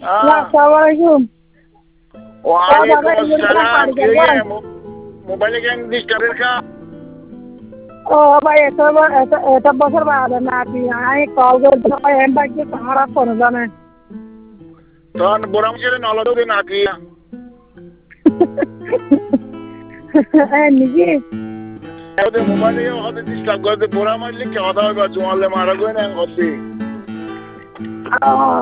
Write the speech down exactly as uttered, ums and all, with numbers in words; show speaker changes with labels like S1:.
S1: Assalamualaikum.
S2: Waalaikumsalam. Iya, mobilnya yang disturb kan?
S1: Oh, ভাই এটা এটা এটা বছর বাদে না আপনি আই কল করতে ভাই এম ভাই কি খারাপ করে জানে
S2: তখন বড় মুখে নলদ দিন নাকি
S1: এই নিজে
S2: ওদের মোবাইলে হতে ডিস্টার্ব করতে বড় মারলে কি কথা হবে জোয়ালে মারা গো না হতে